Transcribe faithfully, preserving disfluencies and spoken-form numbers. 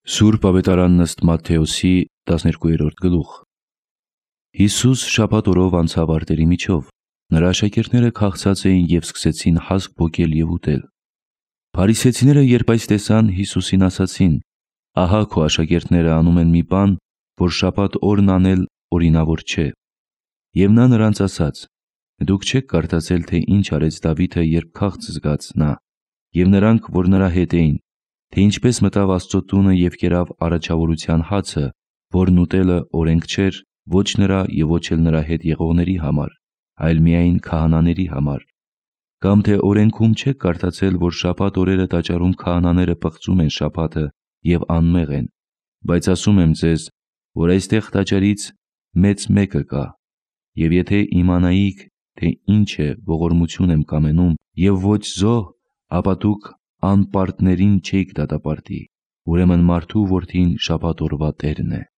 Սուրբ ավետարանն ըստ Մատթեոսի տասներկուերորդ գլուխ։ Հիսուս շաբաթ օրով անցավ արտերի միջով։ Նրա աշակերտները քաղցած էին և սկսեցին հասկ պոկել և ուտել։ Փարիսեցիները, երբ այս տեսան, Հիսուսին ասացին. «Ահա քո աշակերտները անում են մի բան, որ շաբաթ օրն անել օրինավոր չէ»։ Եվ նա նրանց ասաց. «Դուք չեք կարդացել, թե ինչ արեց Դավիթը, երբ քաղց զգաց նա, և նրանք, որ նրա հետ էին, թե ինչպես մտավ Աստծո տունը և կերավ առաջավորության հացը, որն ուտելը օրենք չէր ոչ նրա և ոչ էլ նրա հետ եղողների համար, այլ միայն քահանաների համար։ Կամ թե օրենքում չեք կարդացել, որ շաբաթ օրերը տաճարում քահանաները պղծում են շաբաթը և անմեղ են։ Բայց ասում եմ ձեզ, որ այստեղ տաճարից մեծ մեկը կա։ Եվ եթե իմանայիք, թե ինչ է ողորմություն եմ կամենում և ոչ զոհ, ապա դուք անպարտներին չէիք դատապարտի, ուրեմն մարդու որդին շաբաթ օրվա Տերն է»։